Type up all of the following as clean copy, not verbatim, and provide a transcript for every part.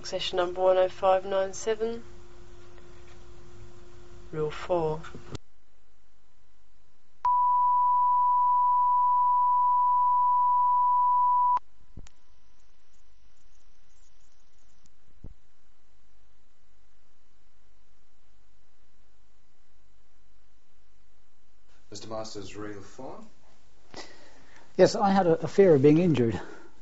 Session number 10597. Rule 4. Mr. Masters, Rule 4. Yes, I had a fear of being injured.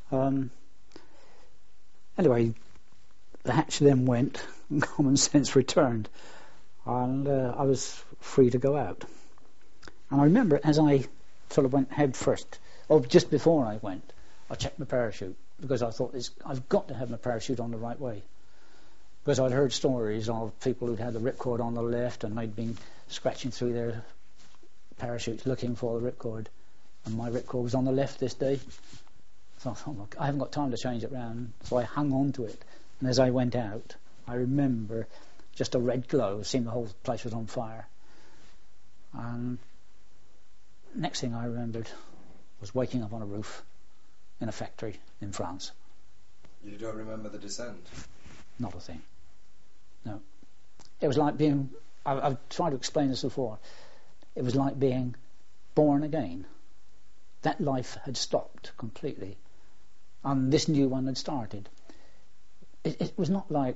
Anyway, the hatch then went and common sense returned, and I was free to go out. And I remember as I sort of went head first, or just before I went, I checked my parachute because I thought I've got to have my parachute on the right way. Because I'd heard stories of people who'd had the ripcord on the left and they'd been scratching through their parachutes looking for the ripcord, and my ripcord was on the left this day. So I thought, look, I haven't got time to change it round, so I hung on to it. And as I went out, I remember just a red glow. It seemed the whole place was on fire. And next thing I remembered was waking up on a roof in a factory in France. You don't remember the descent? Not a thing. No. It was like being... I've tried to explain this before. It was like being born again. That life had stopped completely, and this new one had started. It was not like,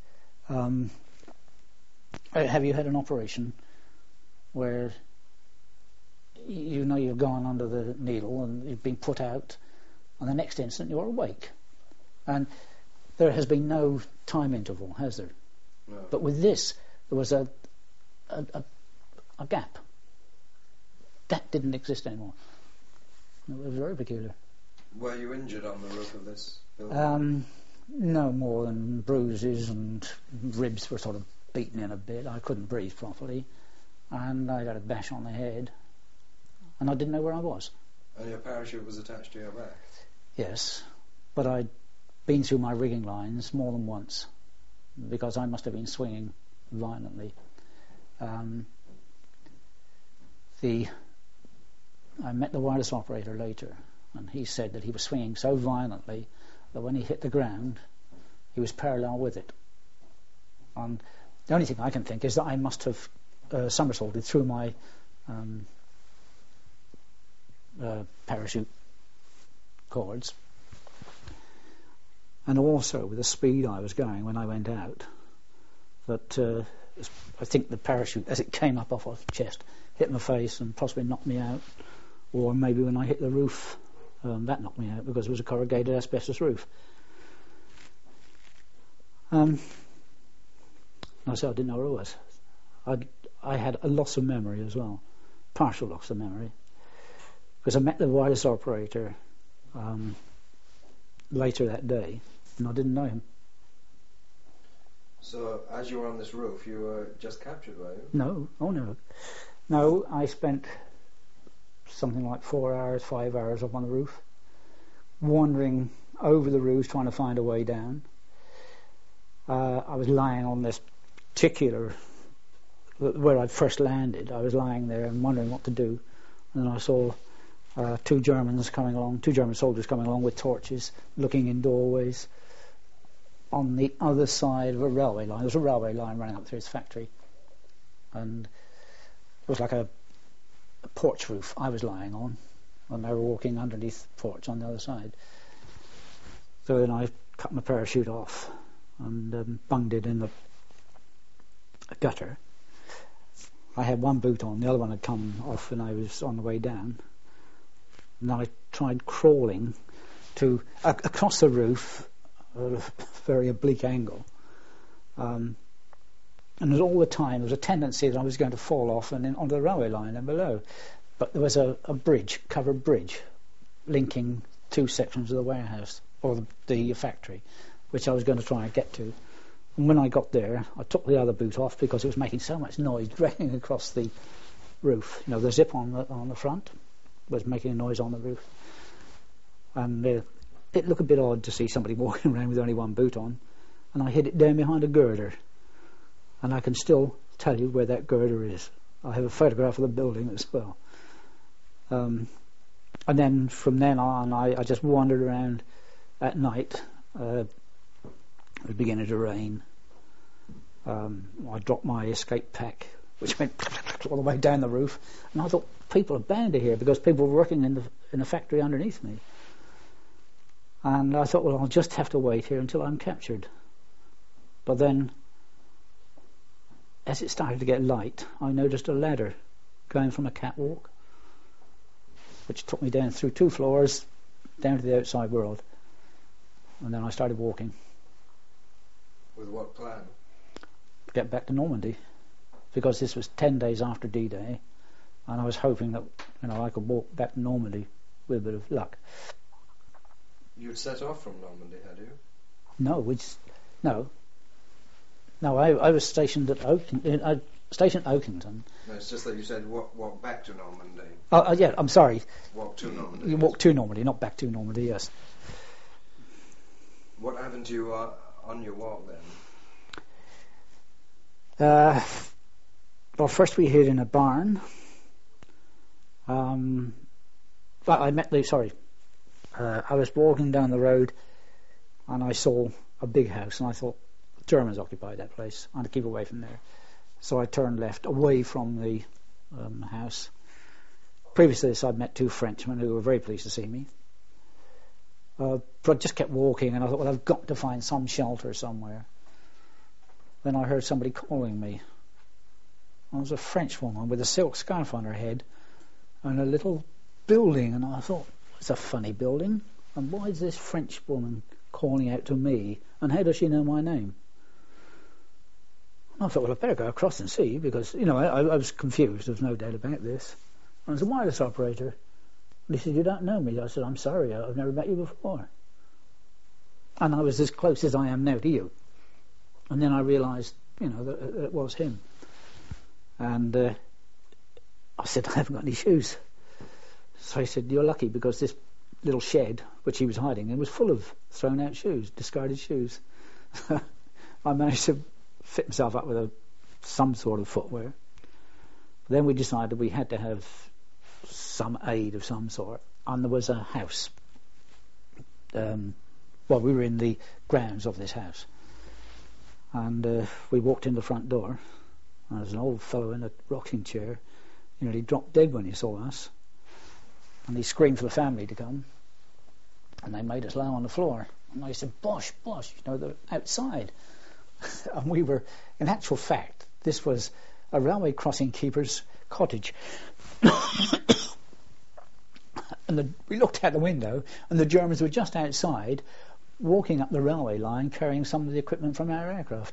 have you had an operation where you know you've gone under the needle and you've been put out, and the next instant you're awake? And there has been no time interval, has there? No. But with this, there was a gap. That didn't exist anymore. It was very peculiar. Were you injured on the roof of this building? No more than bruises, and ribs were sort of beaten in a bit. I couldn't breathe properly, and I got a bash on the head, and I didn't know where I was. And your parachute was attached to your back? Yes, but I'd been through my rigging lines more than once, because I must have been swinging violently. I met the wireless operator later, and he said that he was swinging so violently that when he hit the ground, he was parallel with it. And the only thing I can think is that I must have somersaulted through my parachute cords, and also with the speed I was going when I went out, that I think the parachute, as it came up off my chest, hit my face and possibly knocked me out. Or maybe when I hit the roof, that knocked me out because it was a corrugated asbestos roof. I said I didn't know where I was. I had a loss of memory as well, partial loss of memory, because I met the wireless operator later that day, and I didn't know him. So, as you were on this roof, you were just captured, were you? No, oh no. No, I spent something like 4 hours, 5 hours up on the roof, wandering over the roofs trying to find a way down. I was lying on this particular, where I'd first landed, I was lying there and wondering what to do, and then I saw two German soldiers coming along with torches, looking in doorways on the other side of a railway line. There was a railway line running up through this factory, and it was like a porch roof I was lying on, and they were walking underneath the porch on the other side. So then I cut my parachute off and bunged it in the gutter. I had one boot on, the other one had come off when I was on the way down, and I tried crawling to across the roof at a very oblique angle, and all the time there was a tendency that I was going to fall off and then onto the railway line and below. But there was a bridge, covered bridge, linking two sections of the warehouse, or the factory, which I was going to try and get to. And when I got there, I took the other boot off because it was making so much noise dragging across the roof. You know, the zip on the front was making a noise on the roof. And it looked a bit odd to see somebody walking around with only one boot on. And I hid it down behind a girder. And I can still tell you where that girder is. I have a photograph of the building as well. And then from then on, I just wandered around at night, It was beginning to rain. I dropped my escape pack, which went all the way down the roof, and I thought, people are bound to hear, because people were working in the factory underneath me. And I thought, well, I'll just have to wait here until I'm captured. But then, as it started to get light, I noticed a ladder going from a catwalk, which took me down through 2 floors, down to the outside world. And then I started walking. With what plan? Get back to Normandy, because this was 10 days after D-Day, and I was hoping that I could walk back to Normandy with a bit of luck. You'd set off from Normandy, had you? No. I was stationed at Oakington. No, it's just that you said walk back to Normandy. Yeah, I'm sorry. Walk to Normandy. You walk to Normandy, not back to Normandy. Yes. What happened to you on your walk then? Well, first we hid in a barn. I was walking down the road and I saw a big house, and I thought, Germans occupied that place, I had to keep away from there. So I turned left away from the house. Previous to this, I'd met 2 Frenchmen who were very pleased to see me. But I just kept walking, and I thought, well, I've got to find some shelter somewhere. Then I heard somebody calling me. It was a French woman with a silk scarf on her head and a little building, and I thought, it's a funny building, and why is this French woman calling out to me, and how does she know my name? And I thought, well, I'd better go across and see, because, I was confused, there's no doubt about this. And I was a wireless operator. And he said, you don't know me? I said, I'm sorry, I've never met you before. And I was as close as I am now to you. And then I realised, that it was him. And I said, I haven't got any shoes. So he said, you're lucky, because this little shed, which he was hiding in, was full of thrown out shoes, discarded shoes. I managed to fit myself up with some sort of footwear. Then we decided we had to have some aid of some sort, and there was a house. We were in the grounds of this house. And we walked in the front door, and there was an old fellow in a rocking chair. He dropped dead when he saw us, and he screamed for the family to come, and they made us lie on the floor. And I said, Bosh, they're outside. And we were, in actual fact, this was a railway crossing keeper's cottage. And we looked out the window, and the Germans were just outside, walking up the railway line, carrying some of the equipment from our aircraft.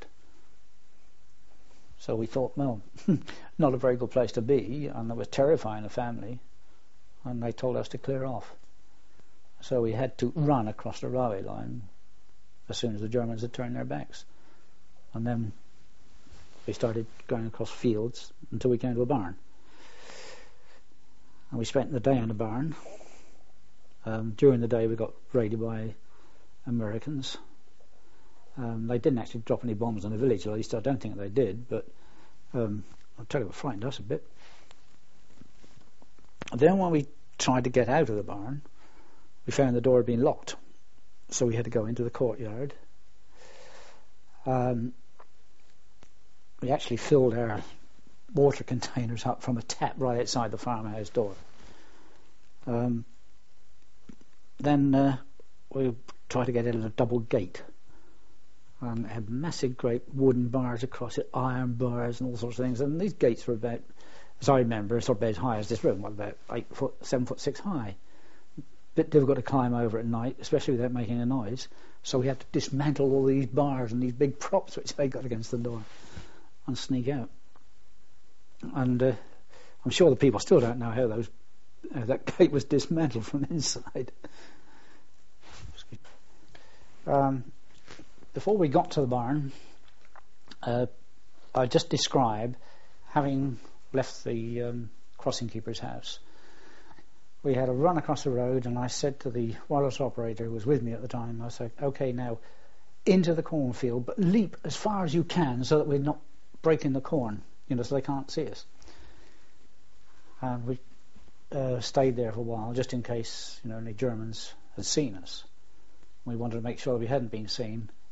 So we thought, well, not a very good place to be, and it was terrifying the family, and they told us to clear off. So we had to run across the railway line as soon as the Germans had turned their backs. And then we started going across fields until we came to a barn. And we spent the day in the barn. During the day we got raided by Americans. They didn't actually drop any bombs on the village, at least I don't think they did, but I'll tell you what frightened us a bit. And then when we tried to get out of the barn, we found the door had been locked, so we had to go into the courtyard. We actually filled our water containers up from a tap right outside the farmhouse door. Then we tried to get out of a double gate, and it had massive great wooden bars across it, iron bars and all sorts of things, and these gates were about, as I remember, sort of about as high as this room, about 7'6" high. Bit difficult to climb over at night, especially without making a noise, so we had to dismantle all these bars and these big props which they got against the door and sneak out. And I'm sure the people still don't know how that gate was dismantled from inside. Before we got to the barn, I just described having left the crossing keeper's house. We had a run across the road, and I said to the wireless operator who was with me at the time, I said, okay, now into the cornfield, but leap as far as you can so that we're not breaking the corn, so they can't see us. And we stayed there for a while, just in case any Germans had seen us. We wanted to make sure that we hadn't been seen,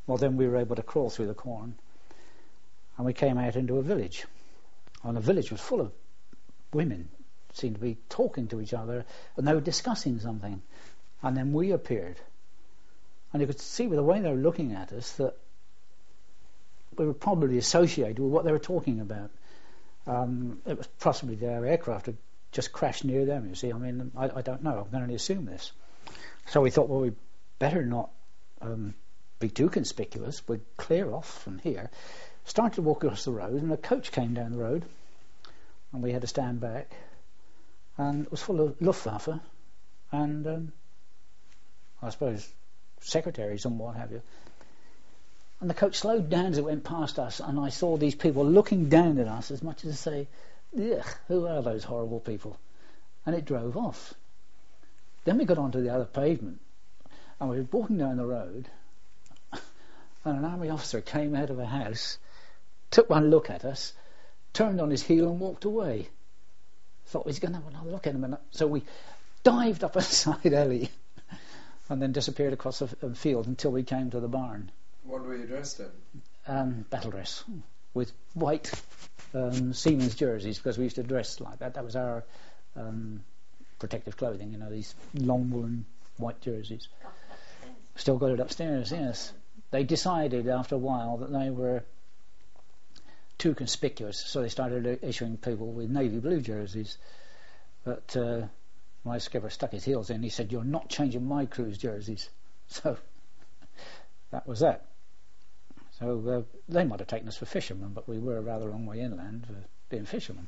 Well, then we were able to crawl through the corn, and we came out into a village. And the village was full of women, seemed to be talking to each other, and they were discussing something. And then we appeared. And you could see by the way they were looking at us that we were probably associated with what they were talking about. It was possibly their aircraft had just crashed near them, you see. I mean, I don't know. I'm going to only assume this. So we thought, well, we better not be too conspicuous. We'd clear off from here. Started to walk across the road, and a coach came down the road, and we had to stand back. And it was full of Luftwaffe and, I suppose, secretaries and what have you. And the coach slowed down as it went past us, and I saw these people looking down at us as much as to say, ugh, who are those horrible people? And it drove off. Then we got onto the other pavement, and we were walking down the road, and an army officer came out of a house, took one look at us, turned on his heel and walked away. Thought he's going to have another look at him. So we dived up a side alley and then disappeared across the field until we came to the barn. What were you dressed in? Battle dress with white seamen's jerseys, because we used to dress like that. That was our protective clothing, you know, these long woolen white jerseys. Still got it upstairs, yes. They decided after a while that they were too conspicuous, so they started issuing people with navy blue jerseys. But my skipper stuck his heels in. He said, "You're not changing my crew's jerseys." So that was that. So they might have taken us for fishermen, but we were a rather long way inland for being fishermen.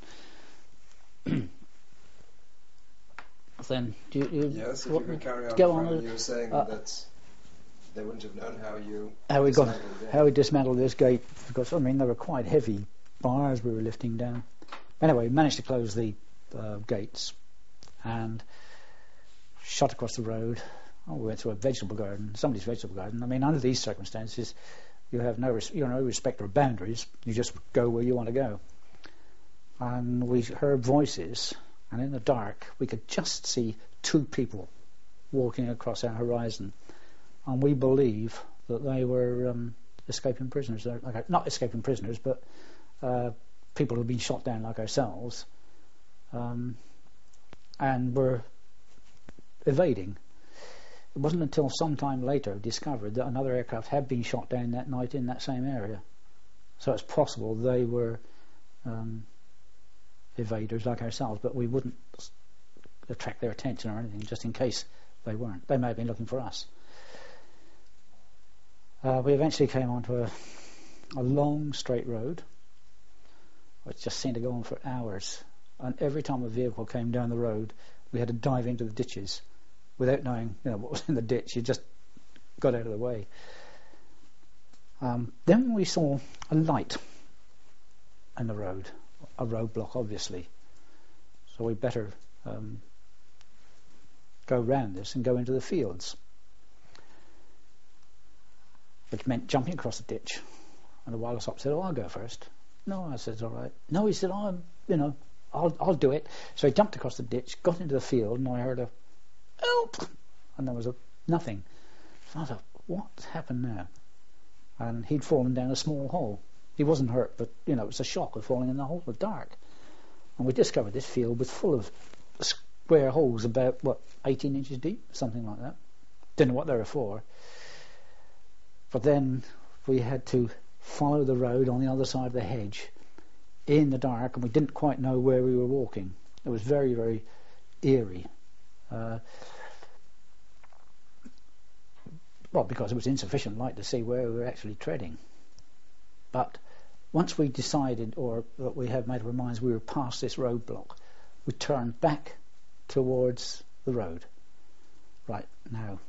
Then do you yes, if you could carry on. Go on. You were saying that they wouldn't have known how we dismantled this gate, because I mean they were quite heavy bars we were lifting down. Anyway, we managed to close the gates and shot across the road. We went through a vegetable garden, somebody's vegetable garden. I mean, under these circumstances, you have no respect or boundaries. You just go where you want to go. And we heard voices, and in the dark we could just see two people walking across our horizon. And we believe that they were escaping prisoners. Not escaping prisoners, but people who had been shot down like ourselves, and were evading. It wasn't until some time later discovered that another aircraft had been shot down that night in that same area. So it's possible they were evaders like ourselves, but we wouldn't attract their attention or anything, just in case they weren't. They may have been looking for us. We eventually came onto a long straight road which just seemed to go on for hours, and every time a vehicle came down the road we had to dive into the ditches without knowing what was in the ditch. You just got out of the way. Then we saw a light in the road, a roadblock obviously, so we better go round this and go into the fields, which meant jumping across the ditch. And the wireless op said, "Oh, I'll go first." No, I said, "It's all right." No, he said, I'll do it. So he jumped across the ditch, got into the field, and I heard a "help," and there was nothing. So I thought, what's happened now? And he'd fallen down a small hole. He wasn't hurt, but it was a shock of falling in the hole. It was dark, and we discovered this field was full of square holes about 18 inches deep, something like that. Didn't know what they were for. But then we had to follow the road on the other side of the hedge in the dark, and we didn't quite know where we were walking. It was very, very eerie. Because it was insufficient light to see where we were actually treading. But once we decided, or that we had made up our minds we were past this roadblock, we turned back towards the road. Right, now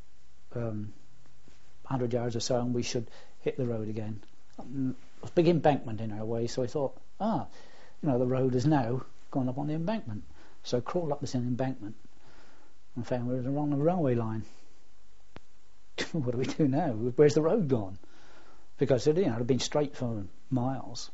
100 yards or so and we should hit the road again. A big embankment in our way, so we thought, the road is now gone up on the embankment. So crawled up this embankment and found we were on the railway line. What do we do now? Where's the road gone? Because it had been straight for miles.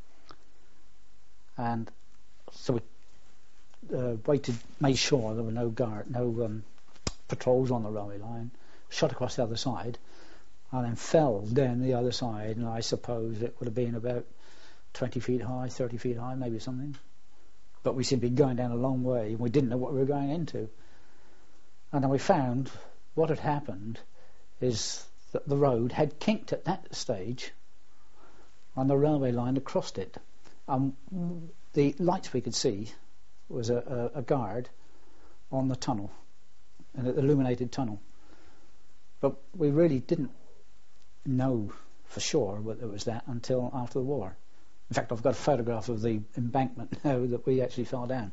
And so we waited, made sure there were no patrols on the railway line, shot across the other side, and then fell down the other side, and I suppose it would have been about 20 feet high, 30 feet high, maybe something. But we seemed to be going down a long way, and we didn't know what we were going into. And then we found what had happened is that the road had kinked at that stage, and the railway line had crossed it. The lights we could see was a guard on the tunnel, an illuminated tunnel. But we really didn't know for sure whether it was that until after the war. In fact, I've got a photograph of the embankment now that we actually fell down.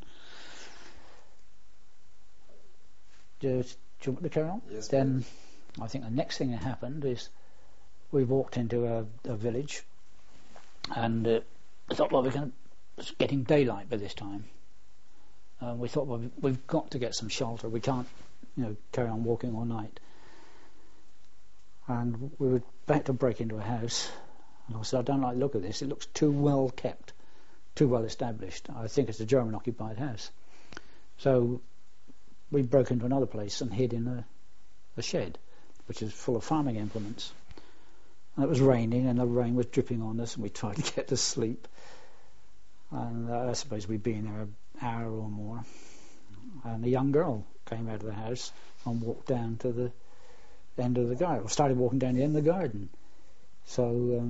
Do you want to carry on? Yes, then please. I think the next thing that happened is we walked into a village, and I thought, well, it's getting daylight by this time. We thought, well, we've got to get some shelter. We can't, carry on walking all night. And we were about to break into a house, and I said, I don't like the look of this. It looks too well kept, too well established. I think it's a German-occupied house. So we broke into another place and hid in a shed, which is full of farming implements. And it was raining, and the rain was dripping on us, and we tried to get to sleep. And I suppose we'd been there an hour or more. And a young girl came out of the house and walked down to the end of the garden, or started walking down the end of the garden. So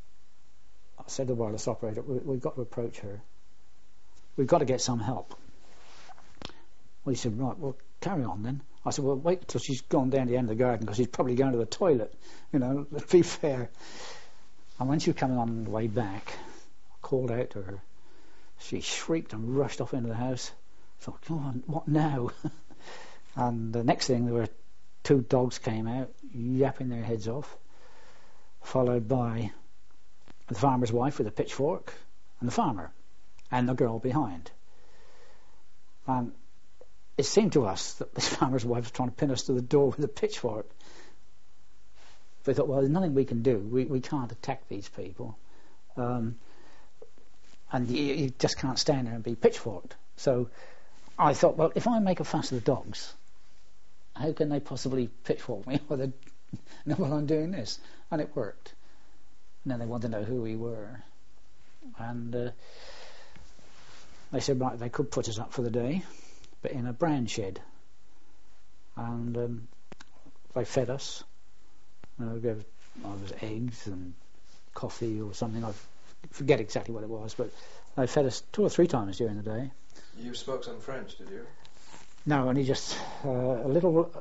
I said to the wireless operator, we've got to approach her. We've got to get some help. Well, he said, right, well, carry on then. I said, well, wait till she's gone down the end of the garden, because she's probably going to the toilet, let's be fair. And when she was coming on the way back, I called out to her. She shrieked and rushed off into the house. I thought, come on, what now? And the next thing, there were 2 dogs came out, yapping their heads off, followed by the farmer's wife with a pitchfork, and the farmer, and the girl behind. And it seemed to us that this farmer's wife was trying to pin us to the door with a pitchfork. We thought, well, there's nothing we can do. We can't attack these people. And you just can't stand there and be pitchforked. So I thought, well, if I make a fuss of the dogs, how can they possibly pitchfork me while I'm doing this? And it worked. And then they wanted to know who we were. And they said, right, they could put us up for the day, but in a bran shed. And they fed us. There was eggs and coffee or something. I forget exactly what it was, but they fed us 2 or 3 times during the day. You spoke some French, did you? No, only just a little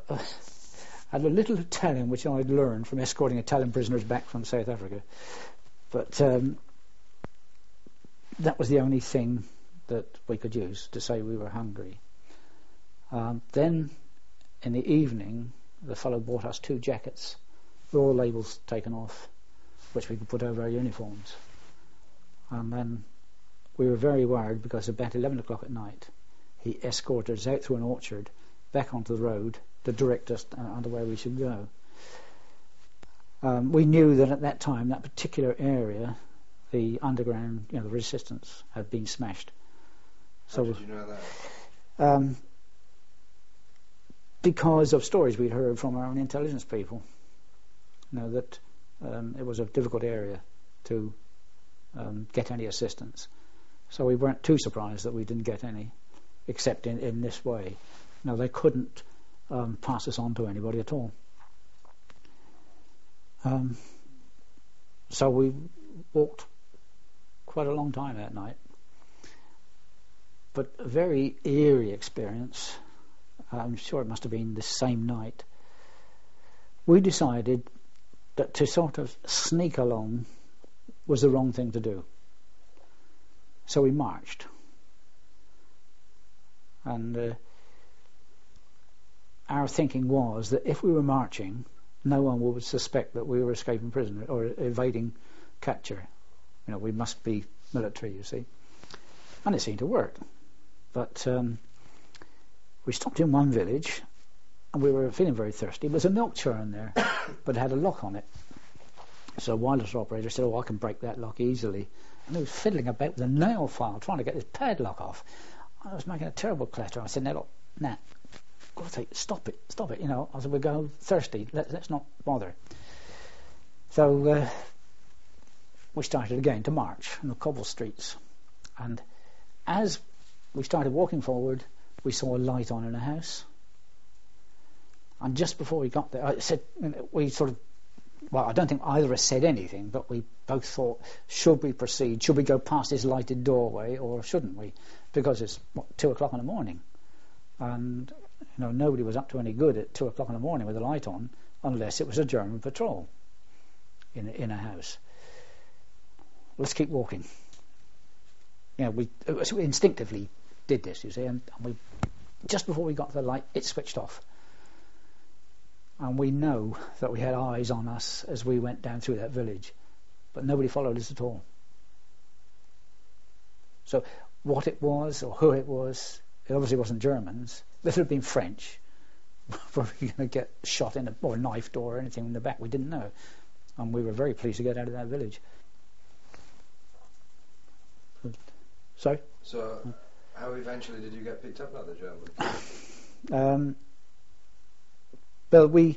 Italian, which I'd learned from escorting Italian prisoners back from South Africa. But that was the only thing that we could use to say we were hungry. Then, in the evening, the fellow bought us 2 jackets with all labels taken off, which we could put over our uniforms. And then we were very worried, because about 11 o'clock at night, he escorted us out through an orchard, back onto the road, to direct us on where we should go. We knew that at that time, that particular area, the underground, the resistance had been smashed. How did you know that? Because of stories we'd heard from our own intelligence people, that it was a difficult area to get any assistance. So we weren't too surprised that we didn't get any, except in this way. They couldn't pass us on to anybody at all. So we walked quite a long time that night. But a very eerie experience. I'm sure it must have been the same night. We decided that to sort of sneak along was the wrong thing to do. So we marched. And our thinking was that if we were marching, no one would suspect that we were escaping prisoner or evading capture. We must be military, you see. And it seemed to work. But we stopped in one village, and we were feeling very thirsty. There was a milk churn there, but it had a lock on it. So a wireless operator said, I can break that lock easily. And he was fiddling about with a nail file, trying to get this padlock off. I was making a terrible clatter. I said, Nat, stop it. I said, we're going thirsty. Let's not bother. So we started again to march in the cobble streets, and as we started walking forward, we saw a light on in a house. And just before we got there, I said, we sort of, well, I don't think either of us said anything, but we both thought, should we proceed? Should we go past this lighted doorway, or shouldn't we? Because it's 2 o'clock in the morning, and nobody was up to any good at 2 o'clock in the morning with a light on, unless it was a German patrol in a house. Let's keep walking. We instinctively did this, you see, and we, just before we got to the light, it switched off. And we know that we had eyes on us as we went down through that village, but nobody followed us at all. So what it was, or who it was, it obviously wasn't Germans. If it had been French, were we going to get shot in or knifed or anything in the back? We didn't know. And we were very pleased to get out of that village. Sorry? So how eventually did you get picked up by the Germans? Well, we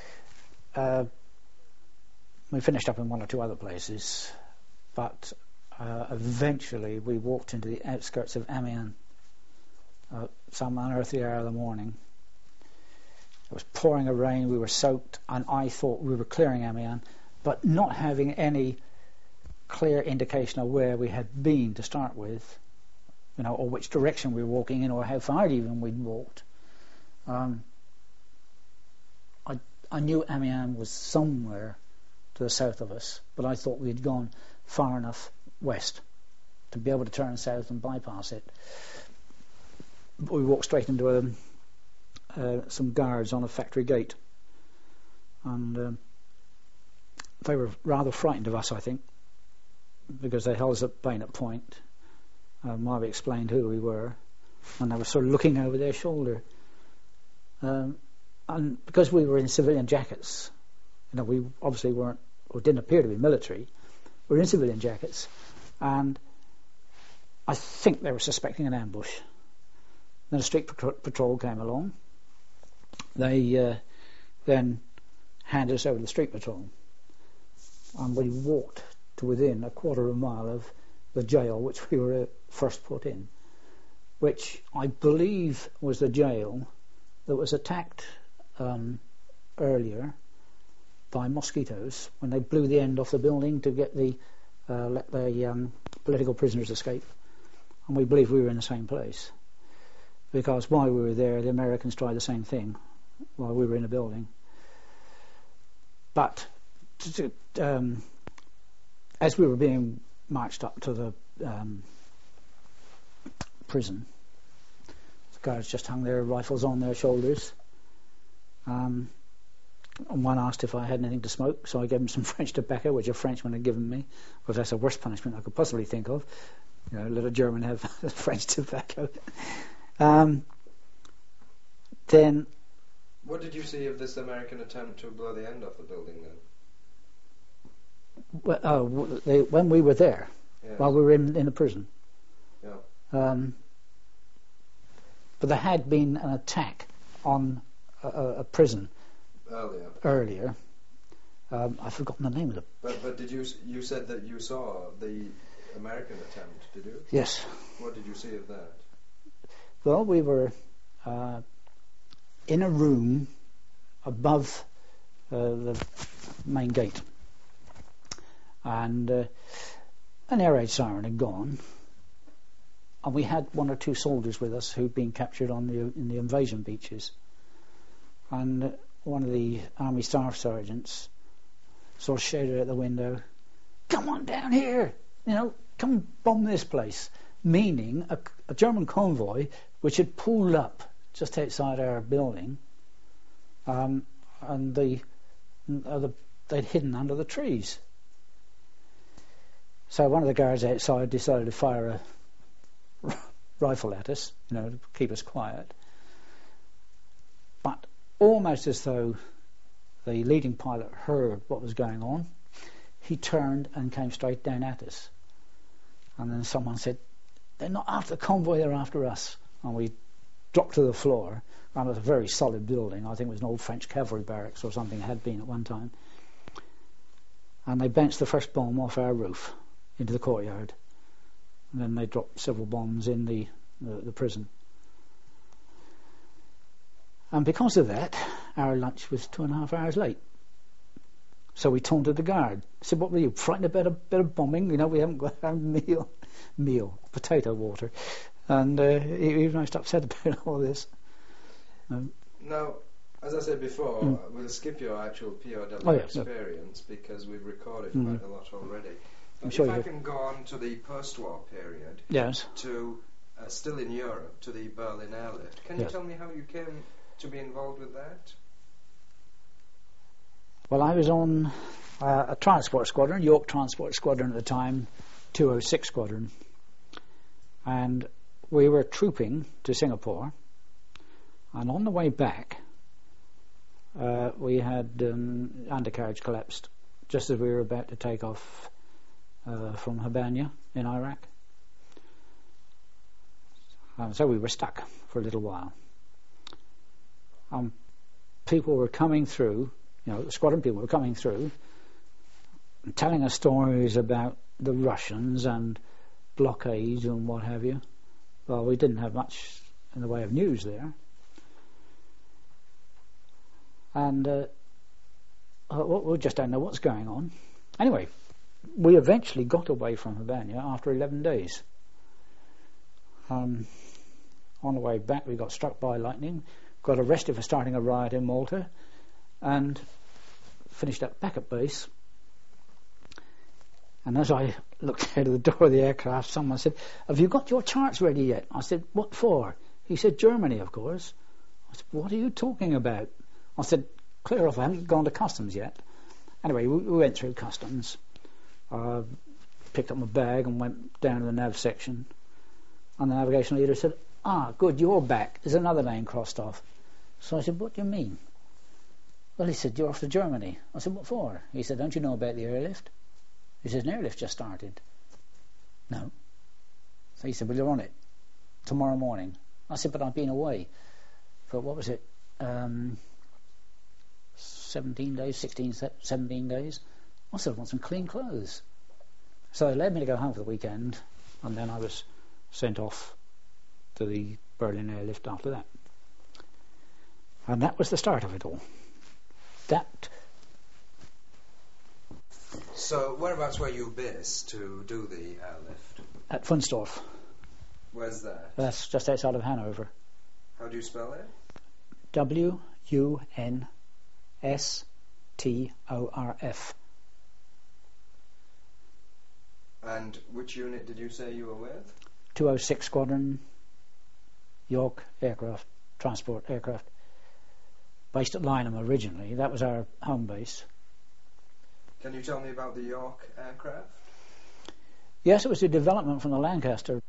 finished up in one or two other places, but eventually we walked into the outskirts of Amiens, some unearthly hour of the morning. It was pouring a rain, we were soaked, and I thought we were clearing Amiens, but not having any clear indication of where we had been to start with, or which direction we were walking in, or how far even we'd walked. I knew Amiens was somewhere to the south of us, but I thought we'd gone far enough west to be able to turn south and bypass it. But we walked straight into some guards on a factory gate, and they were rather frightened of us, I think, because they held us at bayonet point while we explained who we were, and they were sort of looking over their shoulder. And because we were in civilian jackets, we obviously weren't, or didn't appear to be military, we were in civilian jackets, and I think they were suspecting an ambush. Then a street patrol came along. They then handed us over to the street patrol, and we walked to within a quarter of a mile of the jail which we were first put in, which I believe was the jail that was attacked earlier by mosquitoes when they blew the end off the building to get let the political prisoners escape. And we believe we were in the same place, because while we were there, the Americans tried the same thing while we were in the building. But as we were being marched up to the prison, the guards just hung their rifles on their shoulders. And one asked if I had anything to smoke, so I gave him some French tobacco, which a Frenchman had given me, because that's the worst punishment I could possibly think of. Let a German have French tobacco. Then, what did you see of this American attempt to blow the end off the building then? Well, when we were there, while we were in the prison. Yeah. But there had been an attack on a prison earlier. I've forgotten the name of it. But did you said that you saw the American attempt, did you? Yes. What did you see of that? Well, we were in a room above the main gate, and an air raid siren had gone, and we had one or two soldiers with us who'd been captured in the invasion beaches, and one of the army staff sergeants sort of shouted out the window, "Come on down here, come bomb this place," meaning a German convoy which had pulled up just outside our building, and they'd hidden under the trees. So one of the guards outside decided to fire a rifle at us, to keep us quiet. But almost as though the leading pilot heard what was going on, he turned and came straight down at us. And then someone said, "They're not after the convoy, they're after us." And we dropped to the floor. And it was a very solid building. I think it was an old French cavalry barracks or something, it had been at one time. and they bounced the first bomb off our roof into the courtyard, and then they dropped several bombs in the prison. And because of that, our lunch was 2.5 hours late. So we taunted the guard. Said, "What were you, frightened about a bit of bombing? You know, we haven't got our meal, potato water." And he was most upset about all this. Now, as I said before, we'll skip your actual POW experience because we've recorded quite a lot already. But sure if I can go on to the post-war period, yes, to still in Europe, to the Berlin airlift. Can you tell me how you came to be involved with that? Well, I was on a transport squadron, York Transport Squadron at the time, 206 Squadron, and we were trooping to Singapore, and on the way back we had undercarriage collapsed just as we were about to take off from Habanya in Iraq. So we were stuck for a little while. People were coming through, the squadron people were coming through and telling us stories about the Russians and blockades and what have you. Well, we didn't have much in the way of news there. And we just don't know what's going on. Anyway, we eventually got away from Habanya after 11 days. On the way back we got struck by lightning, got arrested for starting a riot in Malta, and finished up back at base. And as I looked out of the door of the aircraft, someone said, "Have you got your charts ready yet?" I said, "What for?" He said, "Germany, of course." I said, "What are you talking about?" I said, "Clear off, I haven't gone to customs yet." Anyway, we went through customs, picked up my bag and went down to the nav section, and the navigation leader said, "Ah, good, you're back. There's another name crossed off." So I said, "What do you mean?" Well, he said, "You're off to Germany." I said, "What for?" He said, "Don't you know about the airlift?" He says, "An airlift just started." No. So he said, "Well, you're on it tomorrow morning." I said, "But I've been away for, what was it, 17 days, 16, 17 days. I said, I want some clean clothes." So they led me to go home for the weekend, and then I was sent off to the Berlin airlift after that. And that was the start of it all. So whereabouts were you based to do the airlift? At Funstorf. Where's that? That's just outside of Hanover. How do you spell it? WUNSTORF. And which unit did you say you were with? 206 Squadron, York Transport Aircraft. Based at Lynham originally. That was our home base. Can you tell me about the York aircraft? Yes, it was a development from the Lancaster